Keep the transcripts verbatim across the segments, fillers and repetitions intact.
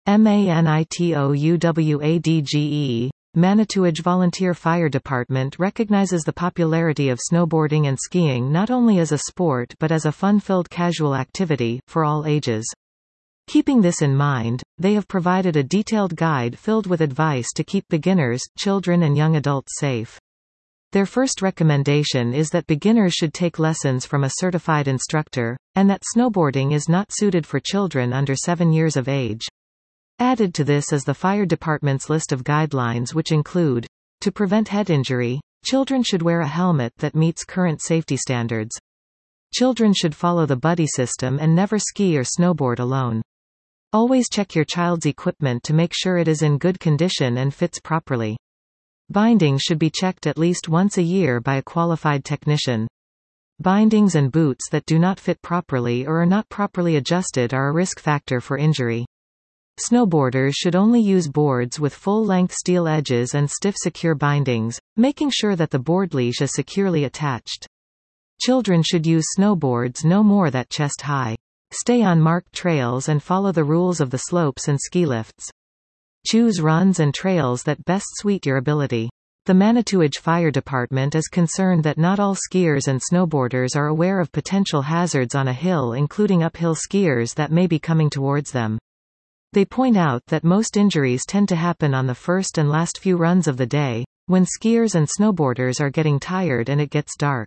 MANITOUWADGE, Manitouwadge Volunteer Fire Department recognizes the popularity of snowboarding and skiing not only as a sport but as a fun-filled casual activity, for all ages. Keeping this in mind, they have provided a detailed guide filled with advice to keep beginners, children and young adults safe. Their first recommendation is that beginners should take lessons from a certified instructor, and that snowboarding is not suited for children under seven years of age. Added to this is the fire department's list of guidelines, which include: to prevent head injury, children should wear a helmet that meets current safety standards. Children should follow the buddy system and never ski or snowboard alone. Always check your child's equipment to make sure it is in good condition and fits properly. Bindings should be checked at least once a year by a qualified technician. Bindings and boots that do not fit properly or are not properly adjusted are a risk factor for injury. Snowboarders should only use boards with full-length steel edges and stiff secure bindings, making sure that the board leash is securely attached. Children should use snowboards no more than chest high. Stay on marked trails and follow the rules of the slopes and ski lifts. Choose runs and trails that best suit your ability. The Manitouwadge Fire Department is concerned that not all skiers and snowboarders are aware of potential hazards on a hill, including uphill skiers that may be coming towards them. They point out that most injuries tend to happen on the first and last few runs of the day, when skiers and snowboarders are getting tired and it gets dark.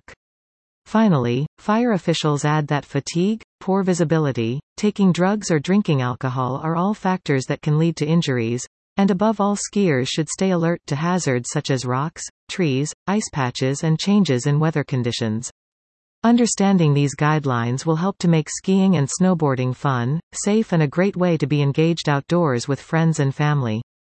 Finally, fire officials add that fatigue, poor visibility, taking drugs or drinking alcohol are all factors that can lead to injuries, and above all, skiers should stay alert to hazards such as rocks, trees, ice patches and changes in weather conditions. Understanding these guidelines will help to make skiing and snowboarding fun, safe and a great way to be engaged outdoors with friends and family.